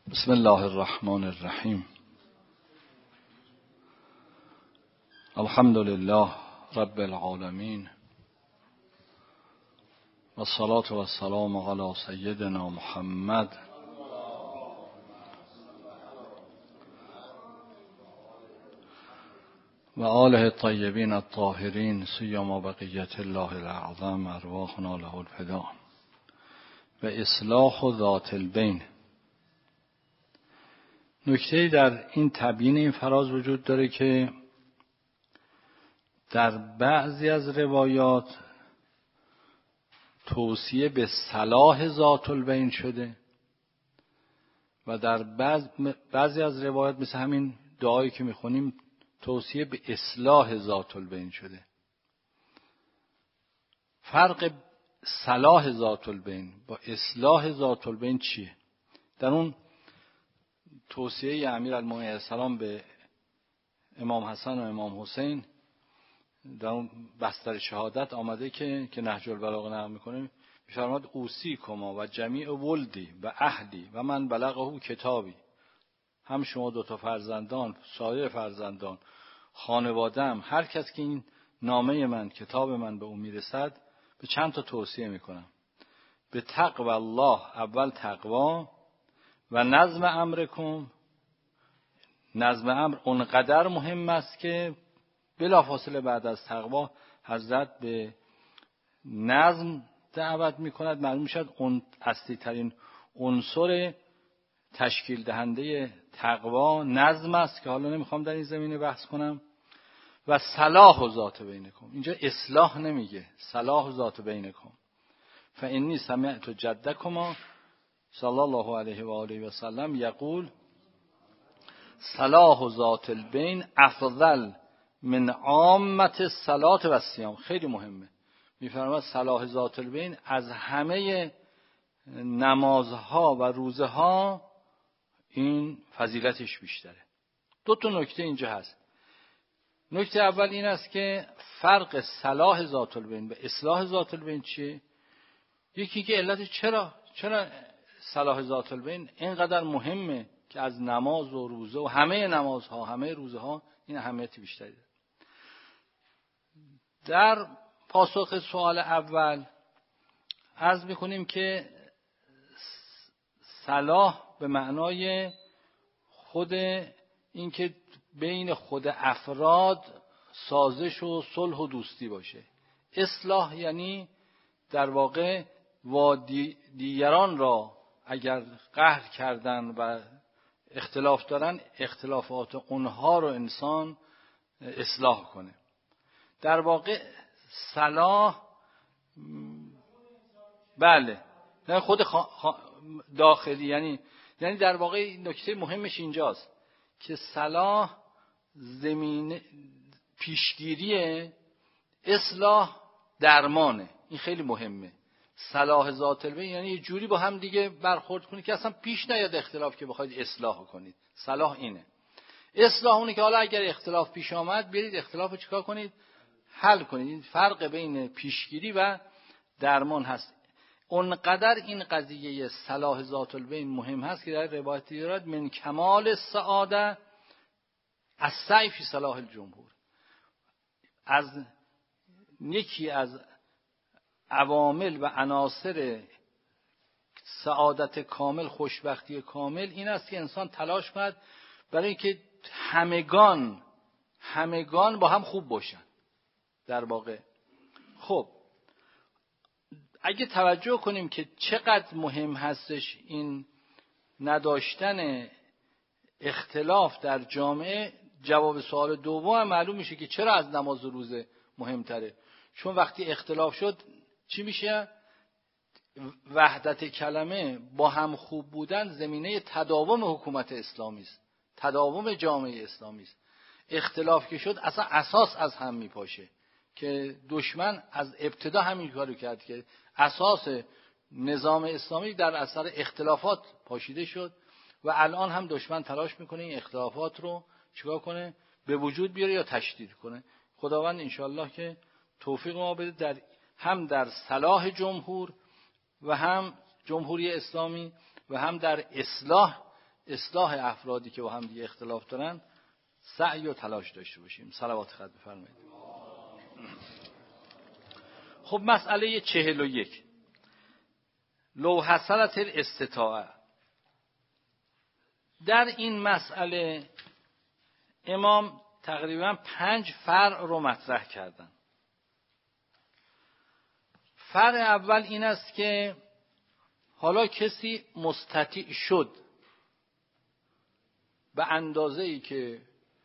بسم الله الرحمن الرحیم. الحمد لله رب العالمین و الصلاة و السلام علی سیدنا محمد و آله الطیبین الطاهرین سیما بقیت الله الاعظم ارواحنا له الفدا و اصلاح ذات البین. نکته در این تبیین این فراز وجود داره که در بعضی از روایات توصیه به صلاح ذات البین شده و در بعضی از روایات مثل همین دعایی که میخونیم توصیه به اصلاح ذات البین شده. فرق صلاح ذات البین با اصلاح ذات البین چیه؟ در اون توصیه امیرالمومنین علیه السلام به امام حسن و امام حسین در اون بستر شهادت آمده که نهج البلاغه نقل میکنه، میفرماد اوصیکما و جمیع ولدی و اهلی و من بلغه کتابی، هم شما دوتا فرزندان، سایر فرزندان، خانواده‌ام، هر کس که این نامه من، کتاب من به او میرسد، به چند تا توصیه میکنم. به تقوی الله، اول تقوا، و نظم امرکم. نظم امر اونقدر مهم است که بلافاصله بعد از تقوا حضرت به نظم دعوت میکند. معلوم میشد اون اصلی ترین عنصر تشکیل دهنده تقوا نظم است که حالا نمیخوام در این زمینه بحث کنم. و صلاح ذات بینکم، اینجا اصلاح نمیگه، صلاح ذات بینکم. فانی سمعت جدکما صلی الله علیه و آله و سلم یقول صلاح ذات البین افضل من عامة الصلاة و الصیام. خیلی مهمه. میفرماید صلاح ذات البین از همه نمازها و روزه ها این فضیلتش بیشتره. دو تا نکته اینجا هست. نکته اول این است که فرق صلاح ذات البین و اصلاح ذات البین چیه؟ یکی که علت چرا صلاح ذات البین اینقدر مهمه که از نماز و روزه و همه نمازها، همه روزه ها این اهمیت بیشتری داره. در پاسخ سوال اول عرض میکنیم که صلاح به معنای خود این که بین خود افراد سازش و صلح و دوستی باشه. اصلاح یعنی در واقع دیگران را اگر قهر کردن و اختلاف دارن، اختلافات اونها رو انسان اصلاح کنه. در واقع صلاح بله نه خود داخلی، یعنی در واقع نکته مهمش اینجاست که صلاح زمین پیشگیریه، اصلاح درمانه. این خیلی مهمه. صلاح ذات البین یعنی یه جوری با هم دیگه برخورد کنید که اصلا پیش نیاد اختلاف که بخواید اصلاح کنید. صلاح اینه. اصلاح اونه که حالا اگر اختلاف پیش آمد برید اختلاف رو چیکار کنید؟ حل کنید. این فرق بین پیشگیری و درمان هست. اونقدر این قضیه صلاح ذات البین مهم هست که در روایت دارد من کمال السعاده السعی فی صلاح الجمهور. از یکی از عوامل و عناصر سعادت کامل، خوشبختی کامل این است که انسان تلاش کند برای اینکه همگان با هم خوب باشن. در واقع خب اگه توجه کنیم که چقدر مهم هستش این نداشتن اختلاف در جامعه، جواب سوال دوم هم معلوم میشه که چرا از نماز و روزه مهمتره. چون وقتی اختلاف شد چی میشه؟ وحدت کلمه، با هم خوب بودن زمینه تداوم حکومت اسلامی است، تداوم جامعه اسلامی است. اختلاف که شد اصلا اساس از هم میپاشه که دشمن از ابتدا همین کارو کرد که اساس نظام اسلامی در اثر اختلافات پاشیده شد و الان هم دشمن تلاش میکنه این اختلافات رو چیکار کنه؟ به وجود بیاره یا تشدید کنه. خداوند انشالله که توفیق ما بده هم در صلاح جمهور و هم جمهوری اسلامی و هم در اصلاح اصلاح افرادی که با هم دیگه اختلاف دارن سعی و تلاش داشته باشیم. صلوات خط بفرمایید. خب مسئله 41 لو حصلت الاستطاعه. در این مسئله امام تقریبا 5 فرع رو مطرح کردن. فرع اول این است که حالا کسی مستطیع شد به اندازه‌ای که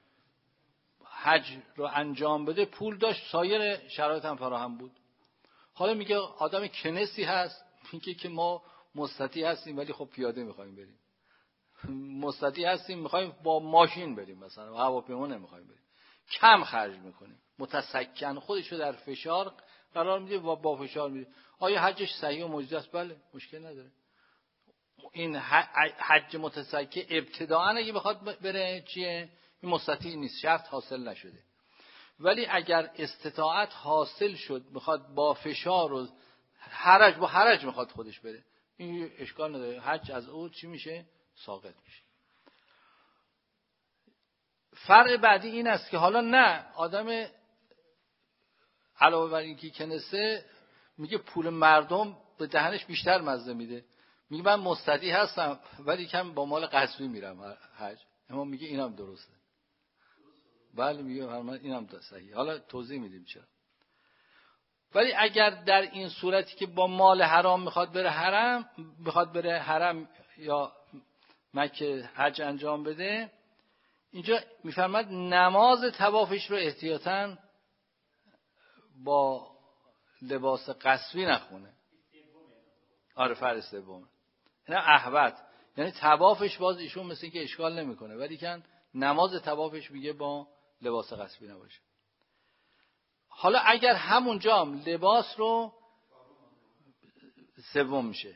حج رو انجام بده، پول داشت، سایر شرایط هم فراهم بود. حالا میگه آدم کنسی هست، میگه که ما مستطیع هستیم ولی خب پیاده میخوایم بریم، مستطیع هستیم میخوایم با ماشین بریم، مثلا هواپیما نمیخوایم بریم، کم خرج میکنیم، متسکن خودشو در فشار قرار میده و با فشار میده. آیا حجش صحیح و مجزی است؟ بله، مشکل نداره. این حج متسکن ابتداءً اگه بخواد بره چیه؟ این مستطیع نیست، شرط حاصل نشده. ولی اگر استطاعت حاصل شد، میخواد با فشار و حرج میخواد خودش بره، این اشکال نداره، حج از او چی میشه؟ ساقط میشه. فرق بعدی این است که حالا نه، آدم علاوه بر اینکه کنسه میگه پول مردم به دهنش بیشتر مزه میده، میگه من مستطیع هستم ولی کم با مال غصبی میرم حج. اما میگه اینم درسته. بله میگه من اینم صحیح. حالا توضیح میدیم چرا. ولی اگر در این صورتی که با مال حرام میخواد بره حرم یا مکه حج انجام بده، اینجا میفرماد نماز طوافش رو احتیاطاً با لباس قصبی نخونه. آره فرض سوم. اینا احوط، یعنی طوافش باز ایشون مثل اینکه اشکال نمیکنه، ولی کن نماز طوافش میگه با لباس قصبی نباشه. حالا اگر همونجا هم لباس رو سوم میشه.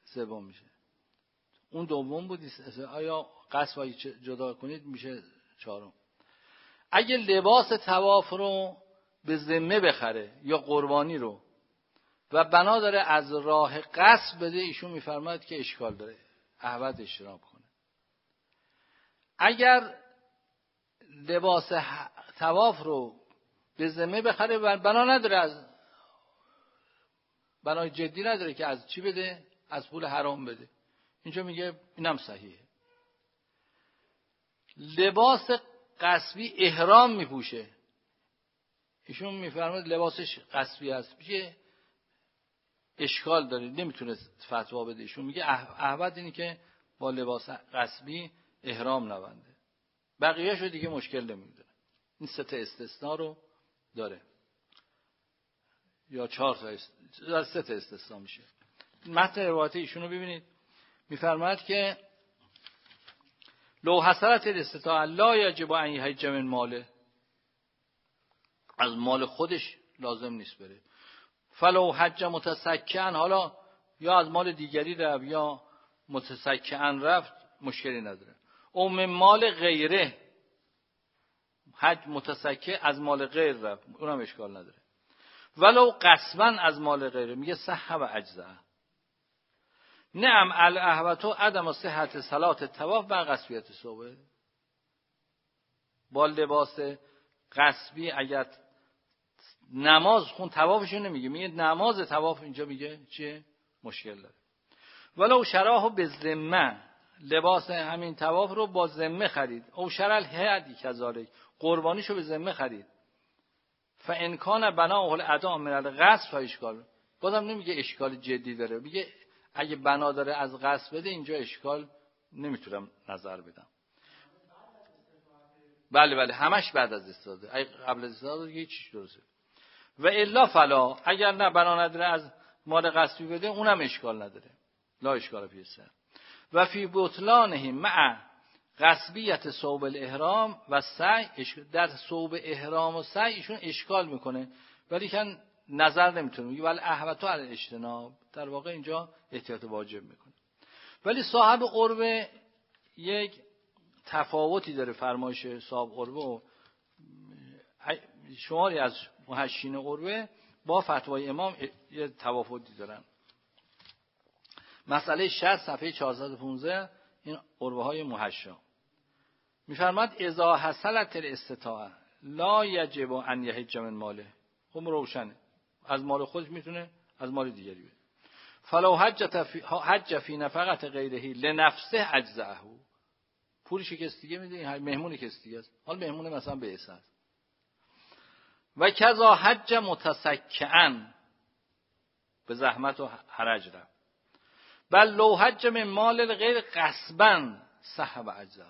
اون دوم بود، آیا قصب جدا کنید میشه چهارم. اگه لباس طواف رو به ذمه بخره یا قربانی رو و بنا داره از راه قصب بده، ایشون میفرماید که اشکال داره، احوط اجتناب کنه. اگر لباس طواف رو به ذمه بخره و بنا نداره، از بنای جدی نداره که از چی بده؟ از پول حرام بده، اینجا میگه اینم صحیحه. لباس قصبی احرام میپوشه، ایشون میفرماید لباسش قصبی است، میگه اشکال داره، نمیتونه فتوا بده. ایشون میگه احوط اینه که با لباس قصبی احرام نبنده، بقیه‌شو دیگه مشکل نمیداره. این 3 استثناء رو داره یا 4 تا 3 استثناء میشه. متن روایت ایشون رو ببینید، میفرماید که لو حصلت الاستطاعه لا یجب ان یحج من ماله، از مال خودش لازم نیست بره. فلو حج متسکن، حالا یا از مال دیگری رفت یا متسکن رفت، مشکلی نداره. او من مال غیره، حج متسکن از مال غیر رفت، اونم اشکال نداره. ولو قصبا از مال غیره، میگه صح و اجزا. نعم الاحوط عدم صحت صلات طواف و قصبیت صوبه. با لباس قصبی اگر نماز خون طوافشو نمیگه، میگه نماز طواف، اینجا میگه چیه؟ مشکل داره. ولو شراهو به ذمه، لباس همین طواف رو با ذمه خرید. او شرل هدی کذالک، قربانیشو به ذمه خرید. فان کان بناء الادا من القصب فاشکال، بازم نمیگه اشکال جدی داره، میگه اگه بنا داره از قصب بده، اینجا اشکال نمیتونم نظر بدم. بله همش بعد از استفاده، اگه قبل از استفاده یه چیز درسته. و الا فلا، اگر نه بنا نداره از مال قصبی بده، اونم اشکال نداره، لا اشکال فیه. و فی بطلانه مع قصبیت ثوب الاحرام و سعی، در ثوب احرام و سعی ایشون اشکال میکنه، ولی کن نظر نمیتونه، میگه ولی احوطو علی الاجتناب، در واقع اینجا احتیاط واجب میکنه. ولی صاحب قربه یک تفاوتی داره، فرمایش صاحب قربه و شماری از محشین قربه با فتوای امام یه تفاوتی دارن. مسئله 60 صفحه 415 این عربه های محشا میفرماد اذا حصلت الاستطاعه لا یجب ان یحج من ماله. خب روشنه، از مال خودش میتونه از مال دیگری بده. فلو حج فی نفقه غیره لنفسه اجزاءه، پولش کس دیگه میده، مهمونی کس دیگه است، حال مهمون مثلا به اساس. و کذا حج متسکعا، به زحمت و حرج رفت. بل لو حج من مال غیر غصبا صح و اجزاءه.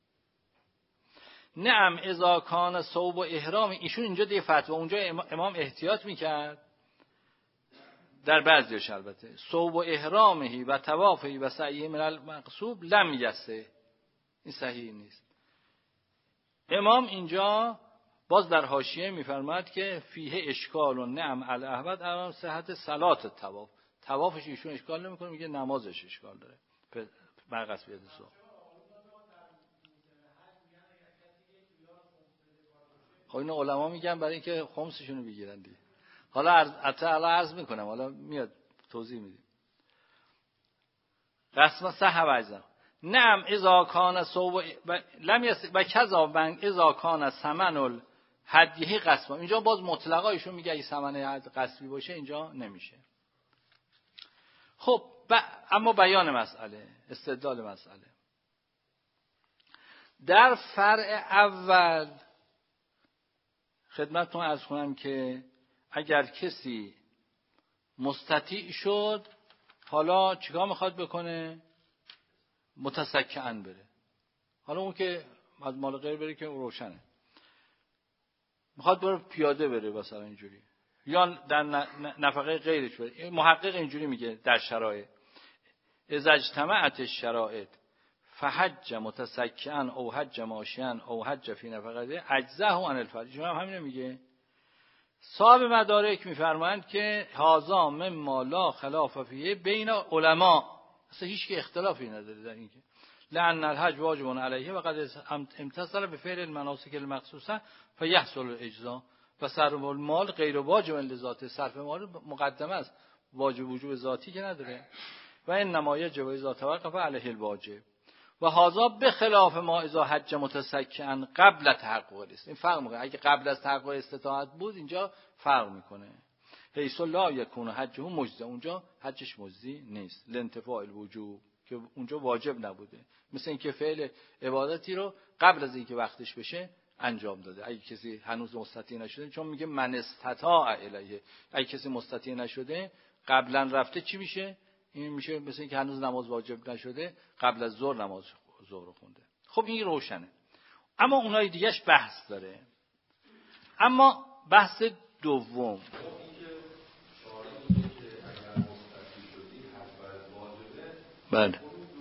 نعم اذا کان ثوب احرام، ایشون اینجا دیگه فتوا، اونجا امام احتیاط میکرد در بعضیش، البته ثوب احرامه و طوافه و سعیه من المقصوب لم یسه، این صحیح نیست. امام اینجا باز در حاشیه میفرماد که فیه اشکال و نعم الاحوت امام صحت صلات الطواف، طوافش ایشون اشکال نمیکنه، میگه نمازش اشکال داره برقص بیاد صبح. خب این علما میگن برای اینکه خمسشون رو بگیرن دیگه. حالا عرض میکنم، حالا میاد توضیح میدیم. قسم صح و اجزا. نعم اذا کان صوب لم یس و کذا من اذا کان ثمن الهدیه قسم. اینجا باز مطلقا ایشون میگه اگه ثمن قسمی باشه اینجا نمیشه. خب اما بیان مسئله، استدلال مسئله. در فرع اول خدمتتون عرض کنم که اگر کسی مستطیع شد، حالا چیکار میخواد بکنه؟ متسکعاً بره. حالا اون که از مال غیر بره که روشنه، میخواد بره پیاده بره مثلا اینجوری، یا در نفقه غیرش بره. محقق اینجوری میگه در شرایط اذا اجتمعت الشرائط فحج متسکعاً او حج ماشیاً او حج فی نفقه اجزاه عن الفرج. هم همین میگه. صاحب مدارک میفرمایند که هذا مما لا خلاف فیه بین علما، اصلا هیچ که اختلافی نداره در این که لأن الحج واجب علیه و قد امتثل به فعل المناسک المخصوصه فیحصل الاجزاء و صرف المال غیر واجب لذاته. صرف مال مقدمه است، واجب وجوب ذاتی که نداره. و انما یجب اذا توقف علیه الواجب و هذا بخلاف ما اذا حج متسکعا قبل تحقق است. این فرق میکنه. اگه قبل از تحقق استطاعت بود اینجا فرق میکنه. حیث لا یکون حجه مجزی، اونجا حجش مجزی نیست. لانتفاء الوجوب، که اونجا واجب نبوده. مثل اینکه فعل عبادتی رو قبل از اینکه وقتش بشه انجام داده. اگه کسی هنوز مستطیع نشده، چون میگه من استطاع الیه، اگه کسی مستطیع نشده قبلا رفته چی میشه؟ این میشه مثل اینکه هنوز نماز واجب نشده قبل از ظهر نماز ظهر خونده. خب این روشنه. اما اونای دیگهش بحث داره. اما بحث دوم، بله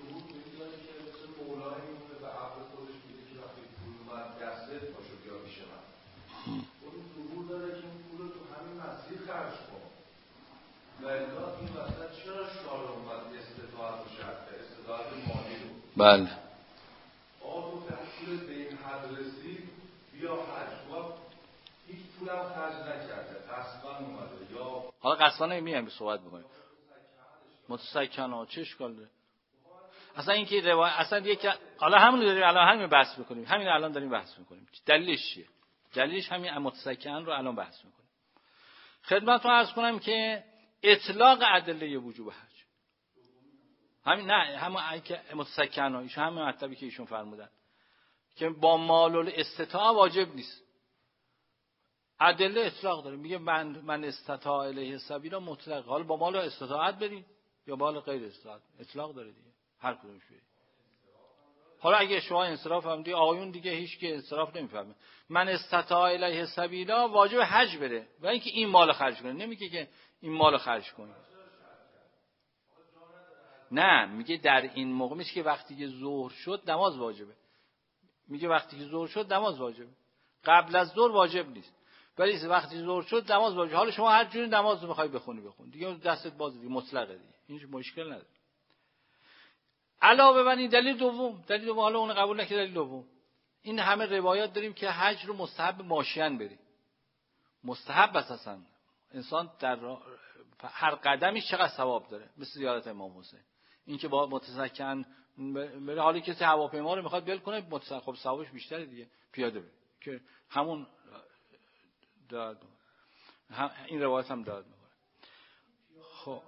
بله حالا قصدانه میایم به صحبت بکنیم. متسکعاً چه اشکال داره؟ اصلا این که روایت اصلا یک، حالا همون داریم الان همین بحث میکنیم، همین الان داریم بحث میکنیم. دلیلش چیه؟ دلیلش همین متسکعاً رو الان بحث میکنیم. خدمتتون عرض کنم که اطلاق ادله وجوب حج، همین نه همون که متسکعاً ایشون همین مطلبی که ایشون فرمودن که با مال الاستطاعه واجب نیست. ادله اطلاق داره، میگه من استطاع الیه سبیلا مطلق. حالا با مال استطاعت برید یا مال غیر استطاعت، اطلاق داره دیگه، هر کدومش برید. حالا اگه شما انصراف هم دی آقایون دیگه هیچ که انصراف نمیفهمه. من استطاع الیه سبیلا واجب حج بره و اینکه این مال خرج کنه، نمیگه که این مال خرج کنه. نه میگه در این موقع میشه که وقتی که ظهر شد نماز واجبه. میگه وقتی که ظهر شد نماز واجبه، قبل از ظهر واجب نیست. ولی وقتی ظهر شد نماز واجبه. حالا شما هر جوری نماز رو میخوای بخونی بخون دیگه، دستت باز دیگه، مطلقه دیگه، هیچ مشکل نداره. علاوه بر این دلیل دوم حالا اون قبول نکرد، دلیل دوم این همه روایات داریم که حج رو مستحب ماشیان بری. مستحب اساسا انسان در هر قدمی چقدر ثواب داره، مثل زیارت امام حسین. این که با متسکعاً بره. حالا کسی هواپیما رو میخواد ول کنه خب ثوابش بیشتره دیگه، پیاده بره که همون داد. این روایت هم داد میکنه. خب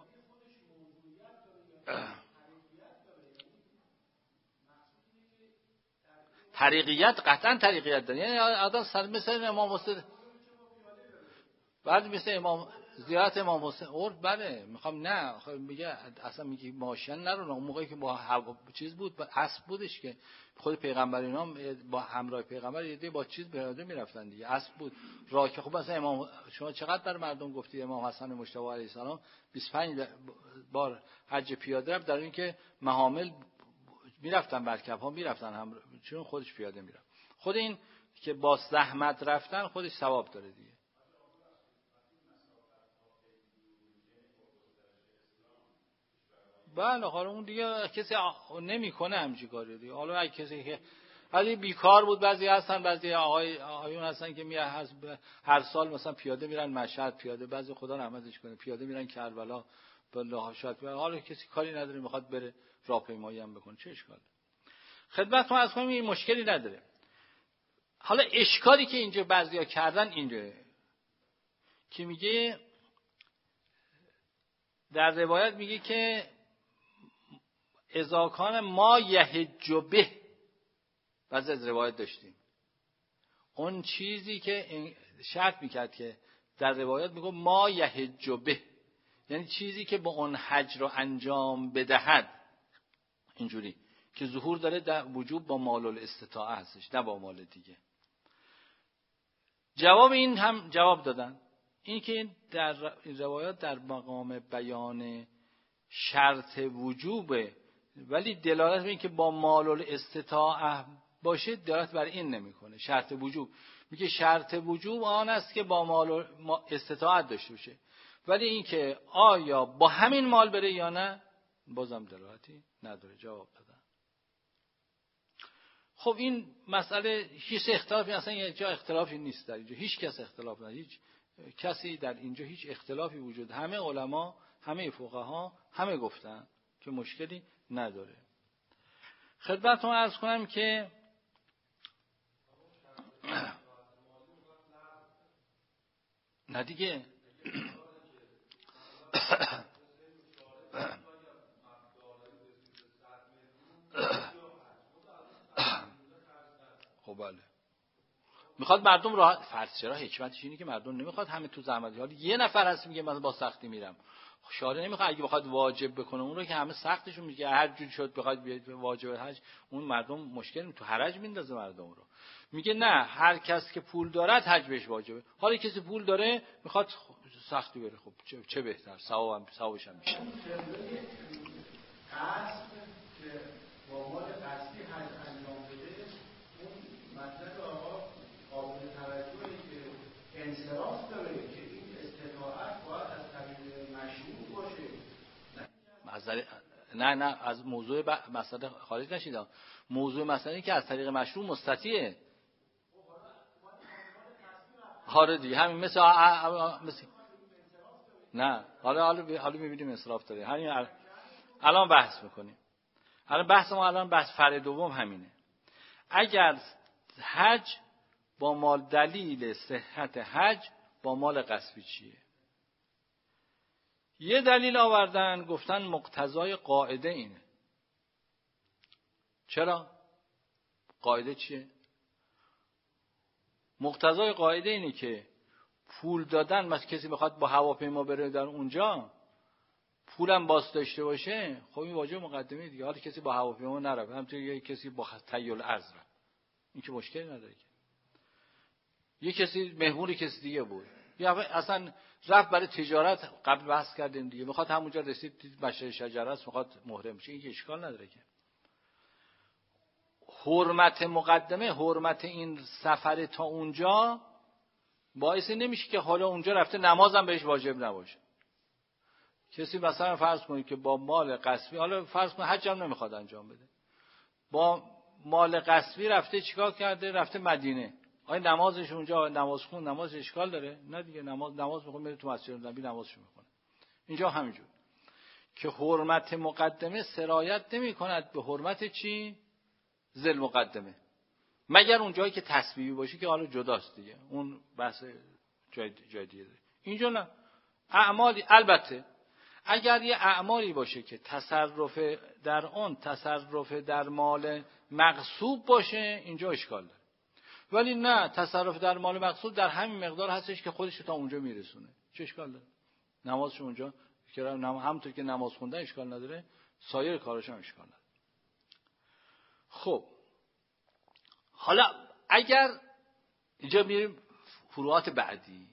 طریقیت قطعا طریقیت داره، یعنی آدم مثل امام حسین بعد مثل امام زیارت امام حسین اور بله میخوام نه میگه اصلا میگه ماشین نرو. اون موقعی که با چیز بود با اسب بودش که خود پیغمبر اینا با همراه پیغمبر یه با چیز پیاده میرفتن دیگه، اسب بود راه که خب مثلا امام شما چقدر بر مردم گفتی امام حسن مجتبی علیه السلام 25 بار حج پیاده رفت، در این که محامل میرفتن مرکب ها میرفتن هم چون خودش پیاده میرفت. خود این که با زحمت رفتن خودش ثواب داره دیگه. بله حالا اون دیگه کسی نمیکنه همچین کاری دیگه. حالا اگه کسی که بعضی بیکار بود، بعضی هستن، بعضی آقایون هستن که هر سال مثلا پیاده میرن مشهد، پیاده بعضی خدا رحمتش کنه پیاده میرن کربلا بالله شاید. حالا کسی کاری نداره میخواد بره راهپیمایی هم بکنه چه اشکالی؟ خدمتتون عرض کنم این مشکلی نداره. حالا اشکالی که اینجا بعضیا کردن اینجا که میگه در روایت میگه که اذا کان ما یحج به، بعضی از روایت داشتیم اون چیزی که شرط میکرد که در روایت میگه ما یحج به، یعنی چیزی که با اون حج رو انجام بدهد، اینجوری که ظهور داره در وجوب با مال الاستطاعه هستش نه با مال دیگه. جواب این هم جواب دادن، این که در این روایات در مقام بیان شرط وجوبه ولی دلالت به این که با مال الاستطاعه باشه دلالت بر این نمیکنه. شرط وجوب میگه شرط وجوب آن است که با مال استطاعت داشته باشه، ولی این که آیا با همین مال بره یا نه بازم دلالتی نداره. جواب دادن. خب این مسئله هیچ اختلافی اصلا یه جا اختلافی نیست در اینجا، هیچ کس اختلاف نداره، هیچ کسی در اینجا هیچ اختلافی وجود، همه علما همه فقها همه گفتن که مشکلی نداره. خدمتتون عرض کنم که نه دیگه خب بله میخواد مردم راحت فرض چرا حکمتش اینه که مردم نمیخواد همه تو زحمت، حالا یه نفر هست میگه من با سختی میرم، شارع نمیخواد اگه بخواد واجب بکنه اون رو که همه سختشون میگه هر جور شد بخواد بیاد واجب حج اون مردم مشکل تو حرج میندازه مردم رو. میگه نه هر کس که پول دارد حج بهش واجبه. حالا کسی پول داره میخواد سختی بره خب چه بهتر، ثوابش هم میشه. با مال قصدی حج انجام بده اون مطلب آقا قابل توجهی که انصراف داره که این استطاعت باید از طریق مشروع باشه. نه از موضوع مسئله خارج نشید. موضوع مسئله که از طریق مشروع مستطیعه. حالا دیگه همین مثل نه حالا می‌بینیم اسراف داره. همین الان بحث می‌کنیم. الان بحث فرع دوم همینه. اگر حج با مال دلیل صحت حج با مال غصبی چیه؟ یه دلیل آوردن گفتن مقتضای قاعده اینه. چرا؟ قاعده چیه؟ مقتضای قاعده اینه که پول دادن مثلا کسی بخواد با هواپیما بره در اونجا پولم باز داشته باشه خب این واجب مقدمه دیگه. حالا کسی با هواپیما نرفت همونطور یه کسی با تیل ارز رفت این که مشکلی نداره که. یه کسی مهمون کسی دیگه بود یا اصلا رفت برای تجارت قبل بحث کردیم دیگه میخواد همونجا رسید مشعر شجره است میخواد محرم شه این که اشکال نداره که. حرمت مقدمه حرمت این سفر تا اونجا باعث نمیشه که حالا اونجا رفته نمازم بهش واجب نباشه. کسی مثلا فرض کنید که با مال غصبی حالا فرض کنید حج هم نمیخواد انجام بده با مال غصبی رفته چیکار کرده رفته مدینه آیا نمازش اونجا نماز اشکال داره؟ نه دیگه نماز میخواد بره تو مسجد نبی نمازش میکنه. اینجا همینجور که حرمت مقدمه سرایت نمی کند به حرمت چی؟ ذل مقدمه، مگر اون جایی که تسبیحی باشه که حالا جداست دیگه، اون بحث جای دیگه داره. اینجا نه، اعمالی البته اگر یه اعمالی باشه که تصرف در اون تصرف در مال مغصوب باشه اینجا اشکال داره، ولی نه، تصرف در مال مغصوب در همین مقدار هستش که خودش تا اونجا میرسونه، چه اشکال داره؟ نمازش اونجا که همونطور که نماز خوندن اشکال نداره، سایر کارش هم اشکال نداره. خب حالا اگر اینجا میریم فروعات بعدی،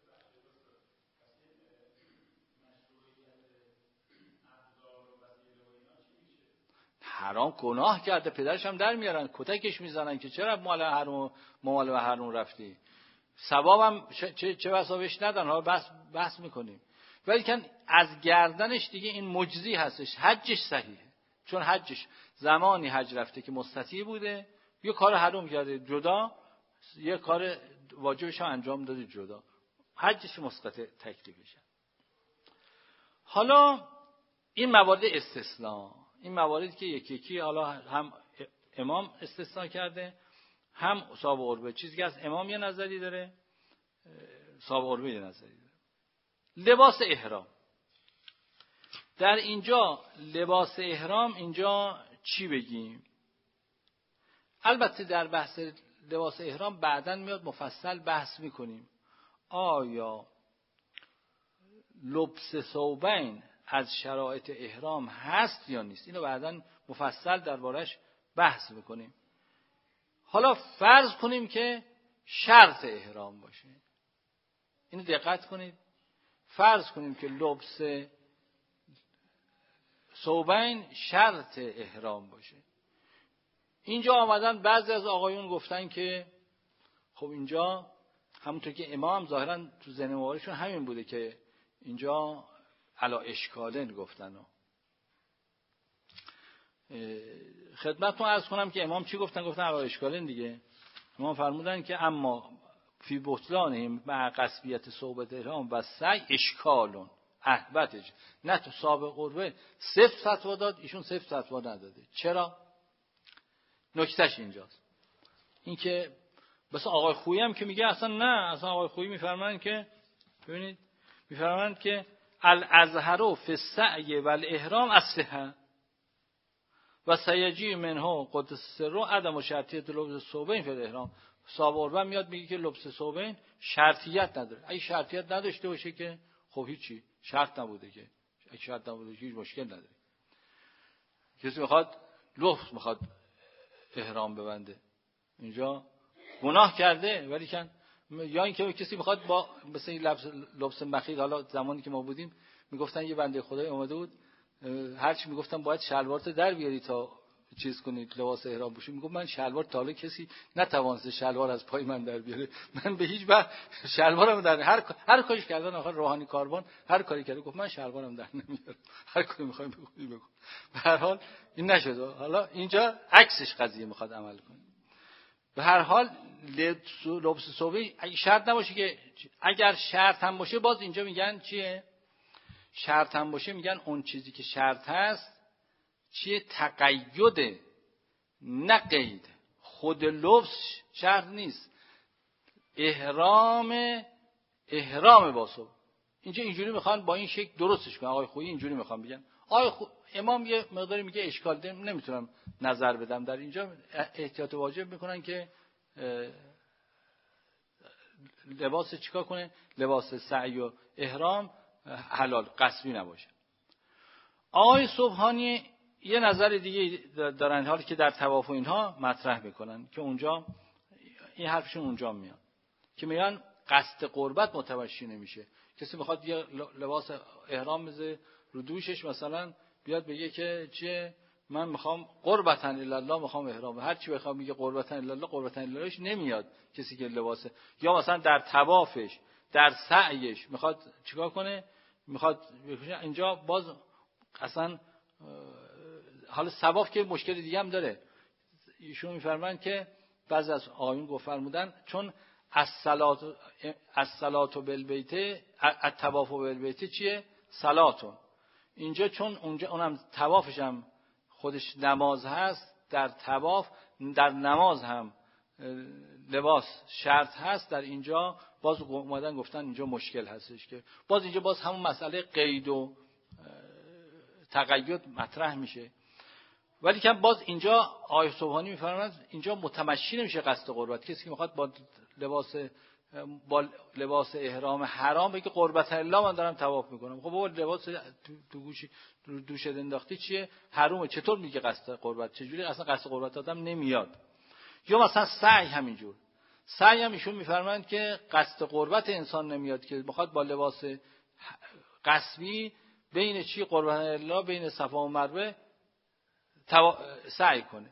حرام گناه کرده، پدرش هم در میارن کتکش میزنن که چرا مال حرام رفتی، ثوابم چه بسابش ندن. حالا بحث میکنیم، ولی که از گردنش دیگه این مجزی هستش، حجش صحیحه، چون حجش زمانی حج رفته که مستطیع بوده، یه کار حرام کرده جدا، یه کار واجبش هم انجام داده جدا، حجش مسقط تکلیفشه. حالا این موارد استثناء، این مواردی که یکی حالا هم امام استثناء کرده هم صاحب عربه، چیزی که از امام یه نظری داره، صاحب عربه یه نظری داره. لباس احرام، در اینجا لباس احرام اینجا چی بگیم؟ البته در بحث لباس احرام بعداً میاد مفصل بحث میکنیم آیا لبس ثوبین از شرایط احرام هست یا نیست، اینو بعداً مفصل دربارش بحث میکنیم. حالا فرض کنیم که شرط احرام باشه، اینو دقت کنید، فرض کنیم که لبس ثوبین شرط احرام باشه. اینجا آمدن بعضی از آقایون گفتن که خب اینجا همونطور که امام ظاهراً تو ذهن موارشون همین بوده که اینجا علا اشکالن گفتن. خدمتتون عرض کنم که امام چی گفتن علا اشکالن دیگه. امام فرمودن که اما فی بطلانهم مع قصبیت صحبت احرام و سعی اشکالون احبتش، نه تو سابق قربه صفر فتوا داد، ایشون صفر فتوا نداده. چرا؟ نکتهش اینجاست، این که بس آقای خویی هم که میگه اصلا نه، اصلا آقای خویی میفرمایند که ببینید میفرمایند که الازهر فی السعی و الاحرام الصحه و سیجی منه قدس سر عدم شرطیت لبس ثوبین فی الاحرام. صاحب عربه میاد میگه که لبس ثوبین شرطیت نداره. اگه شرطیت نداشته باشه که خب هیچی، شرط نبوده که، اگه شرط نبوده هیچ مشکل نداره. کسی میخواد احرام ببنده اینجا گناه کرده، ولی کن یا اینکه کسی میخواد با مثلا این لبس مخیط، حالا زمانی که ما بودیم میگفتن یه بنده خدای اومده بود، هرچی میگفتن باید شلوارت در بیاری تا چیز کنید لباس احرام بوشی، میگفت من شلوار تا حالا کسی نتوانسته شلوار از پای من در بیاره، من به هیچ وجه شلوارم در هر کاریش کردن آخر روحانی کاروان هر کاری کرده گفت من شلوارم در نمیارم، هر کاری میخوایم بگو. به هر حال این نشد. حالا اینجا عکسش قضیه میخواد عمل کنه. به هر حال لبس ثوبی اگه شرط نباشه، که اگر شرط هم باشه باز اینجا میگن چیه؟ شرط هم باشه میگن اون چیزی که شرط هست چیه؟ تقید، نه قید. خود لبس شرط نیست، احرام با ثوب. اینجا اینجوری میخوان با این شکل درستش کنن. آقای خویی اینجوری میخوان بگن. امام یه مقداری میگه اشکال داره، نمیتونم نظر بدم در اینجا، احتیاط واجب میکنن که لباس چیکار کنه؟ لباس سعی و احرام حلال قصبی نباشه. آقای سبحانی یه نظر دیگه دارن، حالی که در طواف اینها مطرح میکنن که اونجا این حرفشون اونجا میاد که میگن قصد قربت متوجه نمیشه. کسی میخواد یه لباس احرام بذاره رو دوشش، مثلا بیاد بگه که چیه، من میخوام قربتن الله، میخوام احرام، هر چی بخوام میگه قربتن الله، قربتن اللهش نمیاد. کسی که لباس یا مثلا در طوافش در سعیش میخواد چیکار کنه، میخواد اینجا باز اصلا حالا ثواب که مشکل دیگه هم داره. ایشون میفرمایند که بعضی از آیون گفتن چون الصلاه بالبیت الطواف بالبیت چیه؟ صلاتون، اینجا چون اونجا اونم طوافش هم خودش نماز هست، در طواف در نماز هم لباس شرط هست، در اینجا باز اومدن گفتن اینجا مشکل هستش که باز اینجا باز همون مسئله قید و تقید مطرح میشه. ولی که باز اینجا آیه سبحانی میفرماید اینجا متمشی نمیشه قصد قربت. کسی که میخواد با لباس احرام حرام بگه قربت الله من دارم طواف میکنم، خب بابا لباس تو گوشی دوشت انداختی چیه؟ حرومه. چطور میگه قصد قربت؟ چجوری اصلا قصد قربت آدم نمیاد؟ یا مثلا سعی همینجور، سعی هم ایشون میفرمایند که قصد قربت انسان نمیاد که میخواد با لباس قصبی بین چی قربت الله بین صفا و مروه سعی کنه.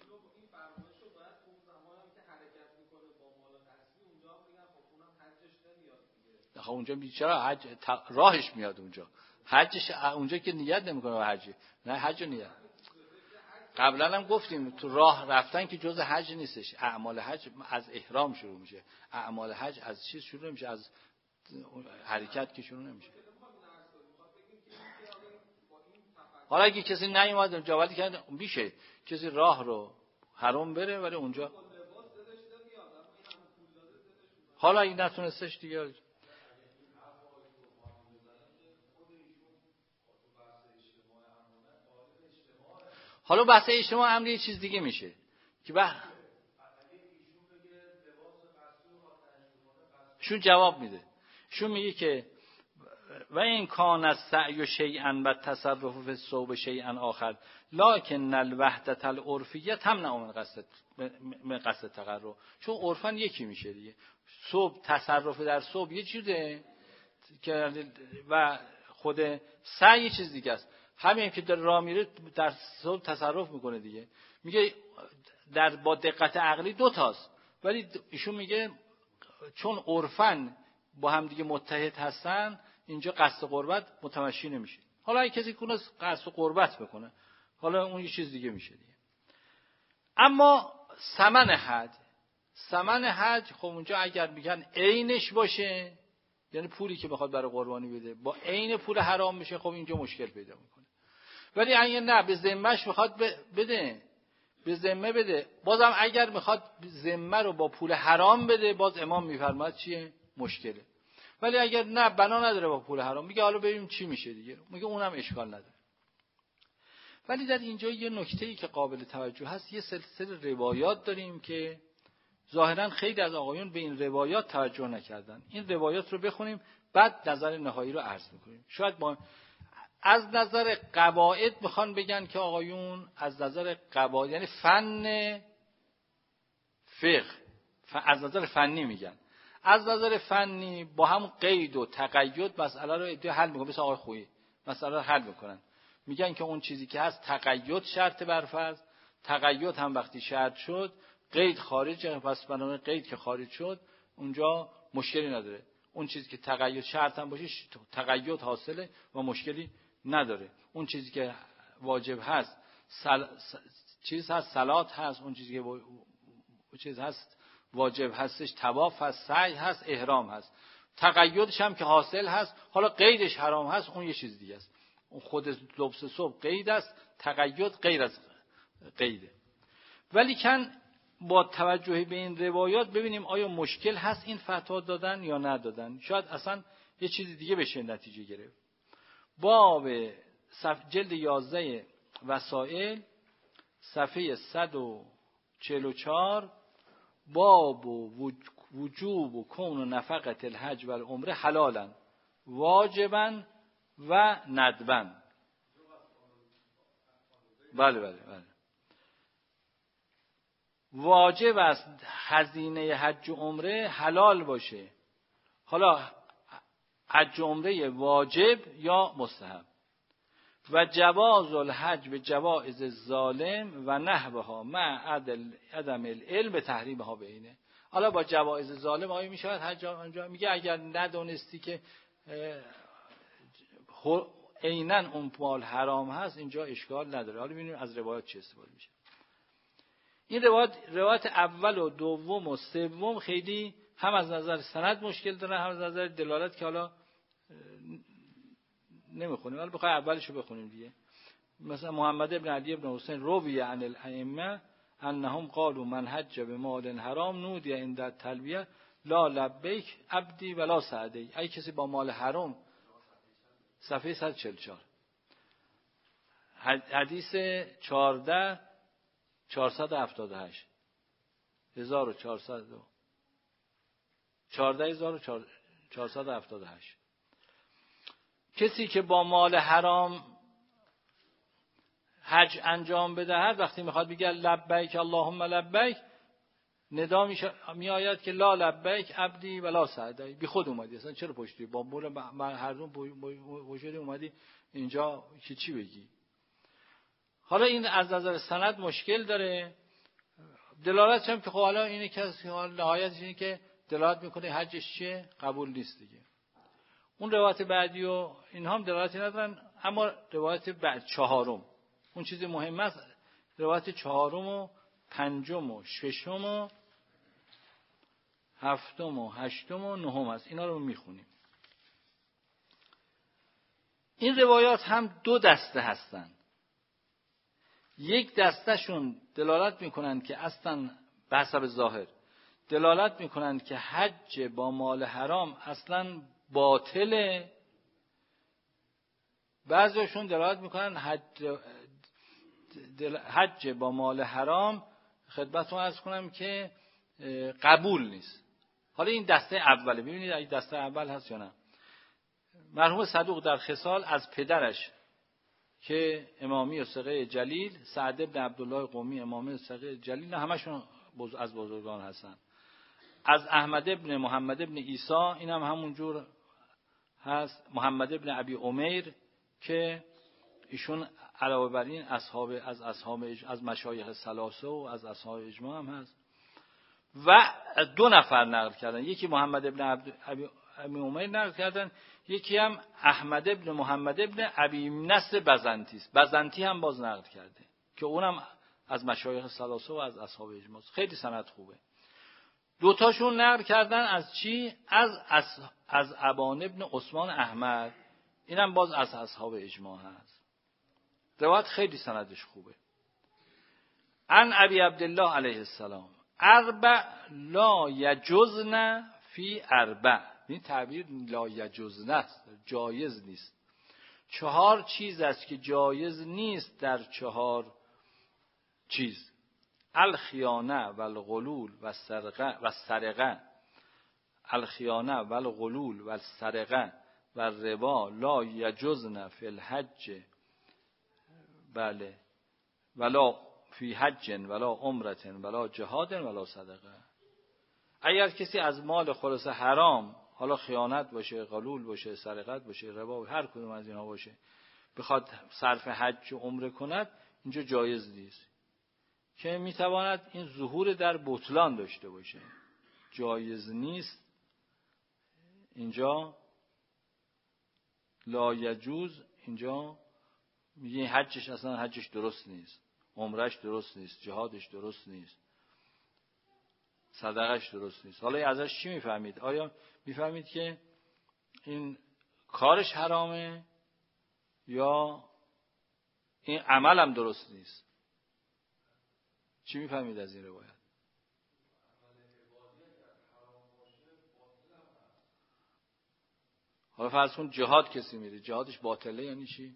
خب اونجا بیچاره حج راهش میاد، اونجا حجش اونجا که نیت نمیکنه حج، نه حج نیت. قبلا هم گفتیم تو راه رفتن که جز حج نیستش. اعمال حج از احرام شروع میشه، اعمال حج از چیز شروع نمیشه، از حرکت که شروع نمیشه. حالا اگه کسی نیومد اونجا ولی که میشه کسی راه رو حرام بره ولی اونجا حالا این نتونستش دیگه. حالا بحث اجتماع امری چیز دیگه میشه که شون جواب میده. شون میگه که و این کان السعی شیئا و تصرف فی الصوب شیئا آخر لکن الوحدة العرفیه تمنع من قصد تقرب. چون عرفا یکی میشه دیگه. صوب تصرف در صوب یه چیزه که و خود سعی یه چیز دیگه است. همین که در راه میره در صوب تصرف میکنه دیگه. میگه در با دقت عقلی دو تاست، ولی ایشون میگه چون عرفا با هم دیگه متحد هستن اینجا قصد قربت متمشی نمیشه. حالا اگه کسی کنه قصد قربت بکنه حالا اون یه چیز دیگه میشه دیگه. اما ثمن حج خب اونجا اگر میگن عینش باشه، یعنی پولی که بخواد برای قربانی بده با عین پول حرام میشه، خب اینجا مشکل پیدا میکنه. ولی اگه نه به ذمهش میخواد بده، به ذمه بده، بازم اگر میخواد ذمه رو با پول حرام بده باز امام میفرماید چیه؟ مشکله. ولی اگر نه بنا نداره با پول حرام، میگه حالا ببینیم چی میشه دیگه، میگه اونم اشکال نداره. ولی در اینجا یه نکته‌ای که قابل توجه هست، یه سلسله روایات داریم که ظاهراً خیلی از آقایون به این روایات توجه نکردن. این روایات رو بخونیم بعد نظر نهایی رو عرض میکنیم. شاید ما از نظر قواعد میخوان بگن که آقایون از نظر قواعد یعنی فن فقه از نظر فنی میگن، از نظر فنی با هم قید و تقید مسئله رو حل میکنن. مثل آقای خویی مسئله رو حل میکنن، میگن که اون چیزی که هست تقید شرط برفرض، تقید هم وقتی شرط شد قید خارج، پس بنابراین قید که خارج شد اونجا مشکلی نداره. اون چیزی که تقید شرط هم باشه تقید حاصله و مشکلی نداره. اون چیزی که واجب هست چیز هست صلات هست، اون چیزی که چیز هست واجب هستش طواف هست، سعی هست، احرام هست. تقیدش هم که حاصل هست، حالا قیدش حرام هست اون یه چیز دیگه است. اون خود لبس صبح قید است، تقید غیر از قیده. ولی کن با توجه به این روایات ببینیم آیا مشکل هست این فتوا دادن یا ندادن. شاید اصلا یه چیز دیگه بشه نتیجه گرفت. باب جلد 11 وسائل صفحه 144 باب وجوب و کون و نفقت الحج و العمره حلالا واجبا و ندبا. بله واجب است هزینه حج و عمره حلال باشه. حالا حج و عمره واجب یا مستحب. و جواز الحج به جوائز الظالم و نحوها مع عدم العلم به تحریمها بینه. حالا با جوائز ظالم آیا میشه حج انجام؟ میگه اگر ندونستی که عیناً اون مال حرام هست اینجا اشکال نداره. حالا ببینیم از روایات چه استفاده میشه. این روایت اول و دوم و سوم خیلی هم از نظر سند مشکل داره هم از نظر دلالت که حالا نمیخونیم، ولی بخوای اولشو بخونیم دیگه. مثلا محمد ابن علی ابن حسین روی عن الائمه انهم قالوا من حج بمال حرام نودی عند التلبیه لا لبیک عبدی ولا سعدی. ای کسی با مال حرام، صفحه 144 حدیث 14478 14478 کسی که با مال حرام حج انجام بدهد، وقتی میخواد بگه لبیک اللهم لبیک، ندا می آید که لا لبیک عبدی ولا سعدی. بی خود اومدی، اصلا چرا پشتی با مول حرام پشتی اومدی اینجا که چی بگی؟ حالا این از نظر سند مشکل داره. دلالتش هم که خب حالا اینه که نهایتش اینه که دلالت میکنه حجش چیه؟ قبول نیست دیگه. اون روایت بعدی و اینها هم دلالتی ندارن، اما روایت بعد چهارم اون چیزی مهم است. روایت چهارم و پنجم و ششم و هفتم و هشتم و نهم است. اینا رو میخونیم. این روایات هم دو دسته هستن. یک دستهشون دلالت میکنن که اصلا به حسب ظاهر دلالت میکنن که حج با مال حرام اصلا باطله. بعضیشون دلالت میکنن حج با مال حرام خدمتتون عرض کنم که قبول نیست. حالا این دسته اوله، ببینید این دسته اول هست یا نه. مرحوم صدوق در خصال از پدرش که امامی و ثقه جلیل، سعد بن عبدالله قمی امامی و ثقه جلیل، همشون از بزرگان هستن. از احمد بن محمد بن عیسی، این هم همونجور هست. محمد بن ابی عمیر که ایشون علاوه بر این از مشایخ ثلاثه و از اصحاب اجماع هم هست. و دو نفر نقل کردن، یکی محمد بن ابی عمیر نقل کردن، یکی هم احمد بن محمد بن ابی نصر بزنتی هم باز نقل کرده که اونم از مشایخ ثلاثه و از اصحاب اجماع. خیلی سند خوبه. دوتاشون نقل کردن از چی؟ از ابان ابن عثمان احمد، اینم باز از اصحاب اجماع هست. روایت خیلی سندش خوبه. عن ابی عبدالله علیه السلام اربع لا یجزن فی اربع. این تعبیر لا یجزن است، جایز نیست. 4 چیز است که جایز نیست در 4 چیز: الخیانه و الغلول و السرقه. الخیانه و الغلول و السرقه و الربا لا یجزن فی الحج، بله، ولا فی حج ولا عمرة ولا جهاد ولا صدقه. اگر کسی از مال خالص حرام، حالا خیانت باشه، غلول باشه، سرقت باشه، ربا، هر کدوم از اینا باشه، بخواد صرف حج و عمره کند، اینجا جایز نیست. که میتواند این ظهور در بطلان داشته باشه. جایز نیست. اینجا لا یجوز، اینجا میگه حجش اصلا حجش درست نیست، عمرش درست نیست، جهادش درست نیست، صدقش درست نیست. حالا ازش چی میفهمید؟ آیا میفهمید که این کارش حرامه یا این عملم درست نیست؟ چی میفهمید از این روایت؟ حالا فرض کن جهاد کسی میره، جهادش باطله یعنی چی؟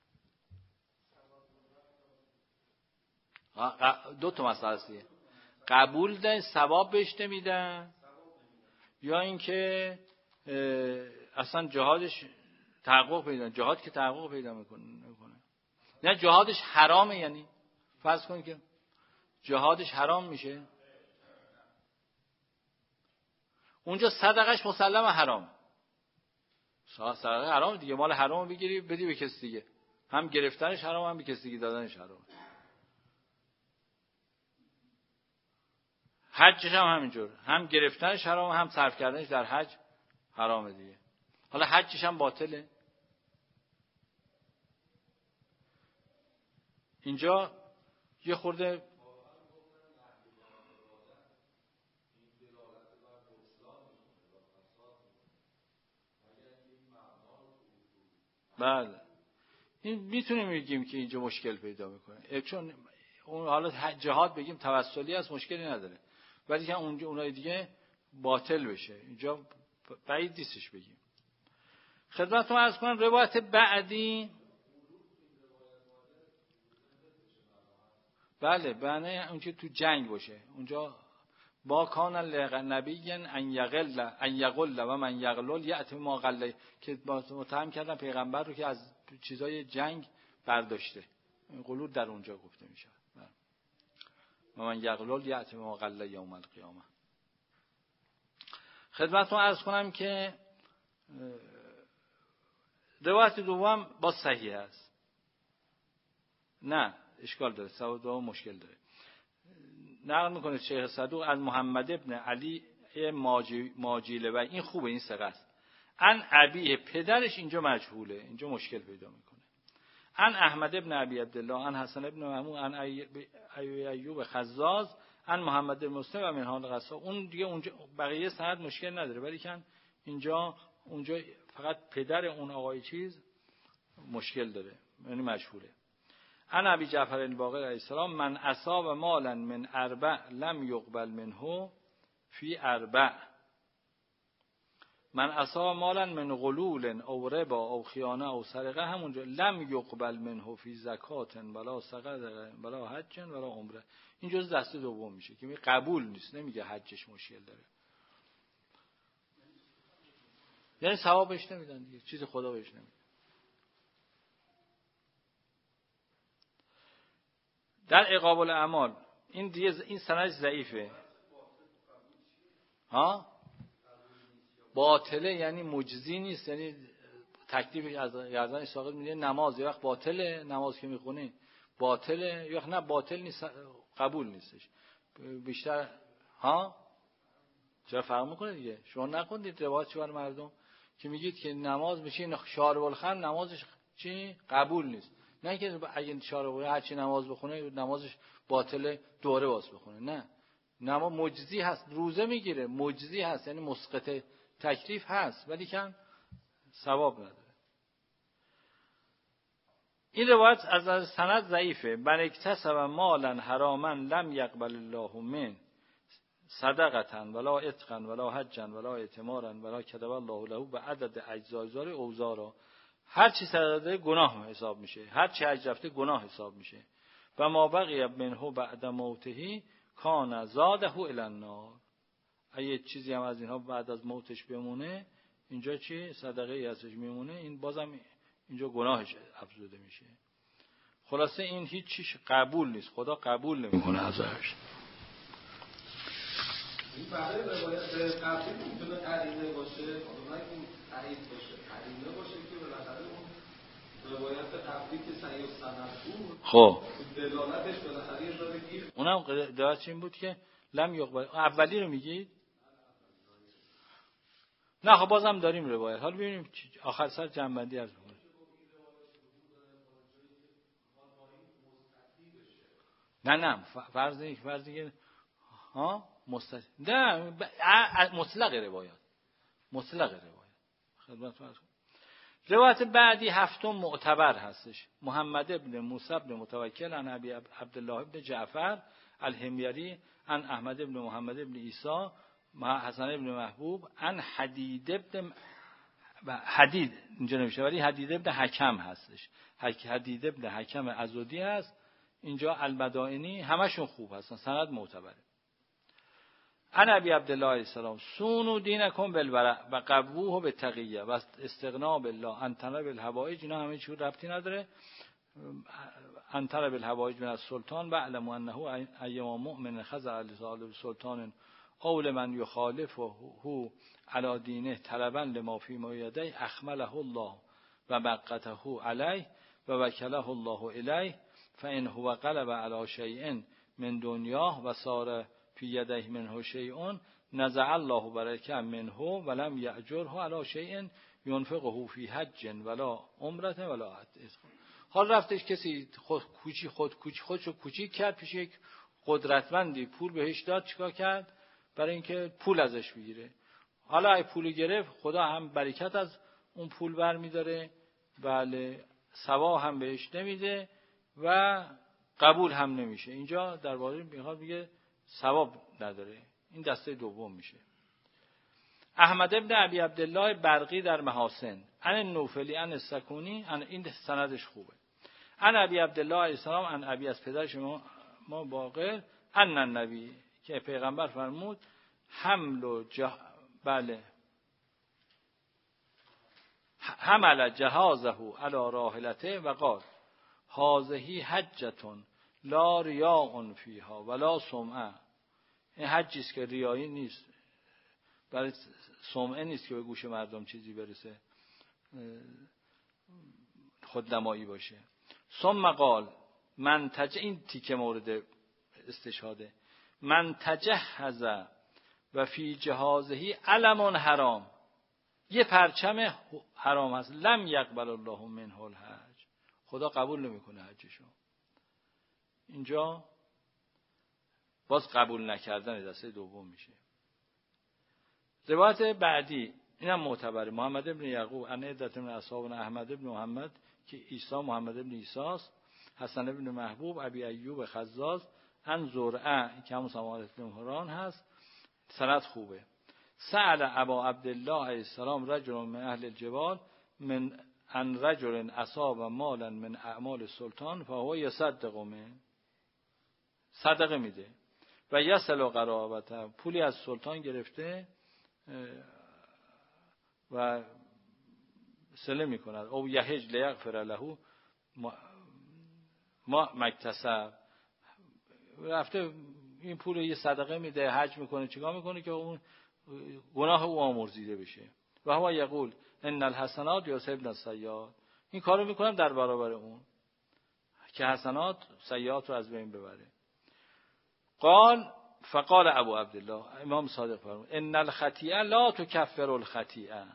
دو تا مسئله است دیگه. قبول ده ثواب بهش نمیدن، یا اینکه اصلا جهادش تحقق پیدا، جهاد که تحقق پیدا میکنه. نه جهادش حرامه، یعنی فرض کن که جهادش حرام میشه، اونجا صدقش مسلم حرام. صدقه حرام دیگه، مال حرام بگیری بدی به کسی دیگه، هم گرفتنش حرام، هم به کسی دیگه دادنش حرام. حجش هم همینجور، هم گرفتنش حرام، هم صرف کردنش در حج حرامه دیگه. حالا حجش هم باطله. اینجا یه خورده بله این میتونیم بگیم که اینجا مشکل پیدا میکنه، چون اون حالا جهاد بگیم توسلی است مشکلی نداره، ولی که اونجا اونای دیگه باطل بشه اینجا بعید نیستش بگیم. خدمتتون عرض کنم روایت بعدی، بله بنه اون که تو جنگ باشه اونجا با کان لنبی ان یغل و من یغلل یأتی ما غل، که متهم کردن پیغمبر رو که از چیزای جنگ برداشته، غلول در اونجا گفته میشه و من یغلل یأتی ما غل یوم القیامه. خدمتتون عرض کنم که روایت دوم با صحیح است، نه اشکال داره، سواد دوم مشکل داره. نقل میکنه شیخ صدوق از محمد ابن علی ماجیلوی، این خوبه، این ثقه است. ان ابی، پدرش اینجا مجهوله، اینجا مشکل پیدا میکنه. ان احمد ابن ابی عبدالله ان حسن ابن محمود ان ایوب خزاز ان محمد بن مسلم و منهال قصا. اون دیگه اونجا بقیه سند مشکل نداره، ولی کن اینجا اونجا فقط پدر اون آقای چیز مشکل داره، یعنی مجهوله. ان ابی جعفر الباقر علیه السلام من اصاب مالا من اربع لم یقبل منه فی اربع. من اصاب مالا من غلول او ربا او خیانه او سرقه، همونجا لم یقبل منه فی زکات ولا صدقه ولا حج ولا عمره. این جز دسته دوم میشه که قبول نیست، نمیگه حجش مشکل داره، یعنی ثوابش نمیدن دیگه، چیز خدا بهش نمیده. در عقاب الاعمال این دیگه این سند ضعیفه. ها باطله یعنی مجزی نیست، یعنی تکلیف از گردن ساقط میده. نماز یه وقت باطله، نماز که میخونه باطله، یا نه باطل نیست، قبول نیستش بیشتر. ها چرا فرق میکنه دیگه؟ شما نخوندید روایت چه برای مردم که میگید که نماز میشه شارب الخمر، نمازش چی قبول نیست، نه که اگه شارب هر چی نماز بخونه نمازش باطله دوره باز بخونه، نه نماز مجزی هست، روزه میگیره مجزی هست، یعنی مسقط تکلیف هست ولی کن ثواب نداره. این روایت از سند ضعیفه. من اکتسب مالا حراما لم یقبل الله من صدقه ولا عتقا ولا حجا ولا اعتمارا ولا کتب الله له به عدد اجزای اوزارا. هر چی صدقه گناه حساب میشه، هر چی حج رفته گناه حساب میشه. و ما بقی منه بعد موته کان زاده الی النار. اگه چیزی هم از اینها بعد از موتش بمونه، اینجا چی صدقه ای ازش میمونه، این بازم اینجا گناهش افزوده میشه. خلاصه این هیچ چیز قبول نیست، خدا قبول نمیکنه ازش. این برای روایت قبلی میتونه قرینه باشه، اونایی که تایید باشه، قرینه باشه که بالاخره اون روایت قبلی که صحیح سند بود، خب دلالتش بالاخره یه ذره گیر. اونم دلالتش این بود که لم یقبل. اولی رو میگید؟ نه خب بازم داریم روایت، حالا ببینیم آخر سر جنبندی از بکنیم. نه فرض که ها نه مطلق روایت خدمت فرض. روایت بعدی هفتم معتبر هستش. محمد ابن موسی ابن متوکل عن ابی عبدالله ابن جعفر الحمیری عن احمد ابن محمد ابن عیسی حسن ابن محبوب عن حدید اینجا نمیشه ولی حدید ابن حکم هستش. حدید ابن حکم عزودی هست، اینجا المدائنی، همشون خوب هستن، سند معتبره. عن ابی عبدالله علیه السلام سونو دینکم بالورع و قووه بالتقیه و استغنا بالله ان طلب الحوائج. اینا همه چیز ربطی نداره. ان طلب الحوائج من السلطان و علم انه ایما مؤمن خضع لسالب السلطان اول من یخالفه علی دینه طلبا لما فی ما یدیه اخمله الله و مقته علیه و وکله الله الیه فان هو قلب علی شیء من دنیاه و صار فی یدیه منه شیء نزع الله برکه منه ولم یأجره علی شیء ينفقه فی حج ولا عمره ولا عتق. حال رفتش کسی خودشو کوچیک کرد، پیش یک قدرتمندی پول بهش داد، چیکار کرد؟ برای اینکه پول ازش بگیره. حالا ای پول گرفت، خدا هم برکت از اون پول برمی‌داره بله ثواب هم بهش نمیده و قبول هم نمیشه. اینجا در واقع میخواد بگه ثواب نداره. این دسته دوم میشه. احمد ابن ابی عبدالله برقی در محاسن عن نوفلی عن السکونی، این سندش خوبه. عن ابی عبدالله علیه السلام عن ابی، از پدرش ما باقر، ان النبی، که پیغمبر فرمود بله حمل جهازه علی راحلته و قال هذه حجتون لا ریاء فیها ولا سمعه. این حجی است که ریایی نیست، برای سمعه نیست که به گوش مردم چیزی برسه، خودنمایی باشه. ثم قال من این تیکه مورد استشهاده، من تجهز و فی جهازه علم حرام، یه پرچم حرام هست، لم یقبل الله منه الحج، خدا قبول نمیکنه حجشو. اینجا باز قبول نکردن دسته دوم میشه. روایت بعدی اینم معتبره، محمد ابن یعقوب عن عدة من اصحاب احمد ابن محمد، که عیسی محمد ابن عیسی است، حسن ابن محبوب، ابی ایوب خزاز، عن زرعه که همون سماعت مهران هست، سند خوبه. سأل ابا عبدالله علیه السلام رجل من اهل الجبال من ان رجل اصاب مالا من اعمال السلطان فهو یصدق منه، صدقه میده، و یصل قرابته، پولی از سلطان گرفته و صله میکند، او یحج لیغفر له ما مکتسب، رفته این پول یه صدقه میده، حج میکنه، چیکار میکنه که اون گناه او آمرزیده بشه. و هو یقول ان الحسنات یذهبن السیئات، این کارو میکنم در برابر اون که حسنات سیئات رو از بین ببره. فقال ابو عبدالله، امام صادق فرمود ان الخطیئه لا تکفر الخطیئه،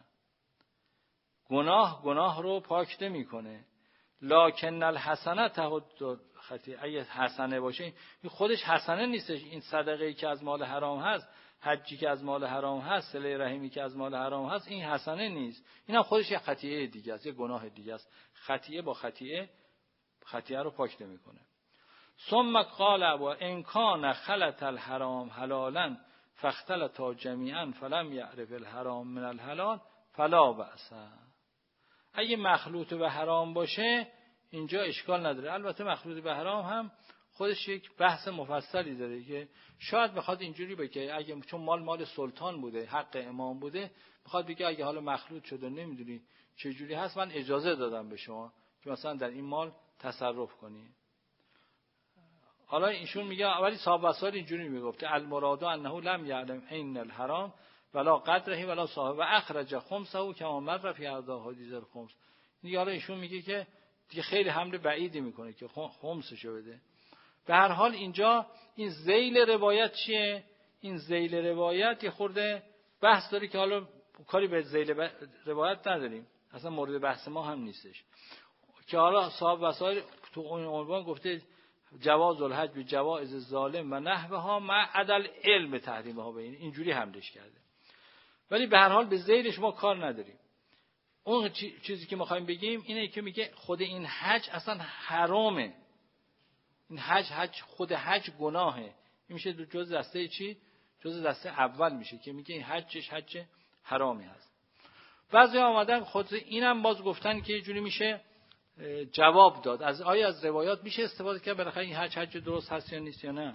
گناه رو پاک نمیکنه، لکن الحسنه تهد خطیئه، اگه حسنه باشه این خودش حسنه نیستش، این صدقه‌ای که از مال حرام هست، حجی که از مال حرام هست، صله رحمی که از مال حرام هست، این حسنه نیست، اینم خودش یه خطیئه دیگه است، یه گناه دیگه است. خطیئه با خطیئه رو پاک نمیکنه. ثم قال ابو ان کان خلط الحرام حلالا فاختلطا جمیعا فلم یعرف الحرام من الحلال فلا بأس، اگه مخلوط به حرام باشه اینجا اشکال نداره. البته مخلوط به حرام هم خودش یک بحث مفصلی داره که شاید بخواد اینجوری بگه اگه چون مال سلطان بوده، حق امام بوده، بخواد بگه اگه حالا مخلوط شده نمیدونی چه جوری هست، من اجازه دادم به شما که مثلا در این مال تصرف کنی. حالا ایشون میگه ولی صاحب وسائل اینجوری میگفته المراد انه لم یعلم عین الحرام ولا قدره ولا صاحب و اخرج خمسه کما مر فی حدیث الخمس. دیگه حالا ایشون میگه که دیگه خیلی حمله بعیدی میکنه که خمسشو بده. به هر حال اینجا این ذیل روایت چیه؟ این ذیل روایت یه خورده بحث داره که حالا کاری به ذیل روایت نداریم، اصلا مورد بحث ما هم نیستش، که حالا صاحب وسائل تو اون عنوان گفته جواز الحج به جوائز ظالم و نحوها مع عدل علم تحریمها، به اینجوری حملش کرده. ولی به هر حال به ذیلش ما کار نداریم. اون چیزی که می‌خوایم بگیم اینه که میگه خود این حج اصلا حرامه، این حج خود حج گناهه، این میشه جز دسته چی؟ جز دسته اول میشه که میگه این حج حرامی هست. بعضی آمدن خود اینم باز گفتن که یه جوری میشه جواب داد از آیا از روایات میشه استفاده کرد بالاخره این حج درست هست یا نیست یا نه.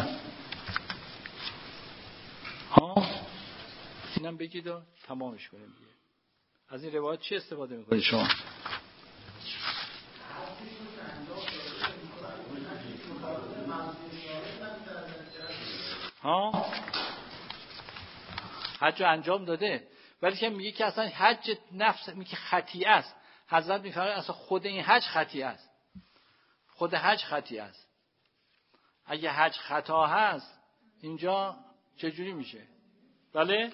اینم بگید و تمامش کنیم دیگه. از این روایات چی استفاده میکنید شما؟ حج انجام داده، ولی که میگه که اصلا حج نفس میگه خطیئه است. حضرت میفرماید اصلا خود این حج خطیئه است، خود حج خطیئه است. اگه حج خطا هست اینجا چجوری میشه؟ بله؟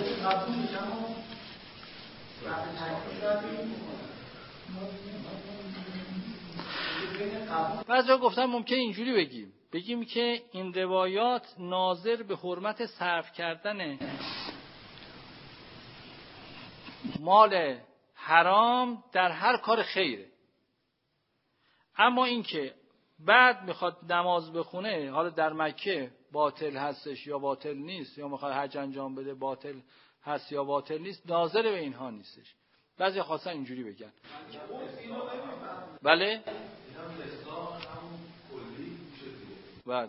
بعضیا گفتن ممکنه اینجوری بگیم که این روایات ناظر به حرمت صرف کردن مال حرام در هر کار خیره. اما این که بعد میخواد نماز بخونه، حالا در مکه باطل هستش یا باطل نیست، یا میخواد حج انجام بده باطل هست یا باطل نیست، ناظر به اینها نیستش. بعضی خواستن اینجوری بگن. بله؟ بله.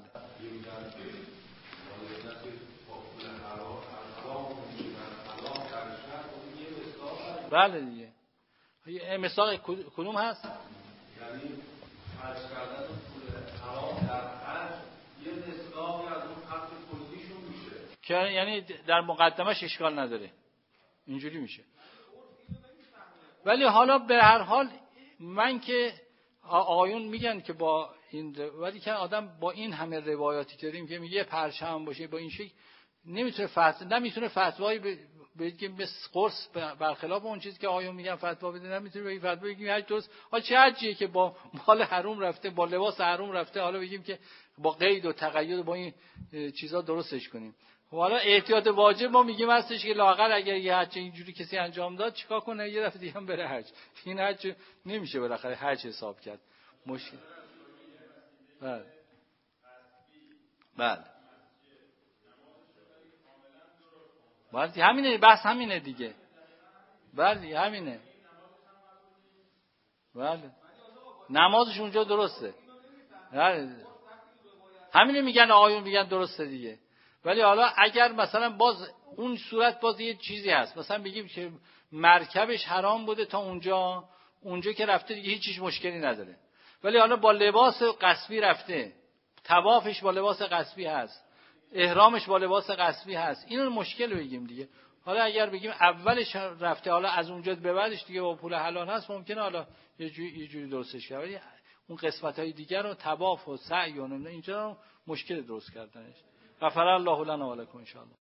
بله دیگه. مثال کدوم هست؟ یعنی خرج کردن پول حرام در حج یه مصداقی از اون حق کلیشون میشه، که یعنی در مقدمش اشکال نداره، اینجوری میشه. ولی حالا به هر حال من که آقایون میگن که با این ولی که آدم با این همه روایاتی داریم که میگه پرچم باشه با این شکل نمیتونه فتوایی بگیم به قرص برخلاف اون چیزی که آقایون میگن فتوا بده، نمیتونه به این فتوا بگیم حج درست. حالا چه حجیه که با مال حرام رفته، با لباس حرام رفته، حالا بگیم که با قید و تقید و با این چیزا درستش کنیم. حالا احتیاط واجب ما میگیم هستش که لااقل اگر یه حج اینجوری کسی انجام داد چیکار کنه؟ یه دفعه دیگه هم بره حج. این حج نمیشه بالاخره حج حساب کرد. مشکل. بله. بله. بله همینه، بس همینه دیگه. بله همینه. بله. نمازش اونجا درسته. بله. همینه میگن آقایون میگن درسته دیگه. ولی حالا اگر مثلا باز اون صورت باز یه چیزی هست، مثلا بگیم که مرکبش حرام بوده تا اونجا که رفته دیگه هیچ چیز مشکلی نداره. ولی حالا با لباس قصبی رفته، طوافش با لباس قصبی هست، احرامش با لباس قصبی هست، اینو مشکل بگیم دیگه. حالا اگر بگیم اولش رفته حالا از اونجا به بعدش دیگه با پول حلال هست، ممکنه حالا یه جوری درستش کنه. ولی اون قسمت‌های دیگر رو طواف و سعی و اینجا مشکل درست کردنش. غفر الله لنا و لکم ان شاء الله.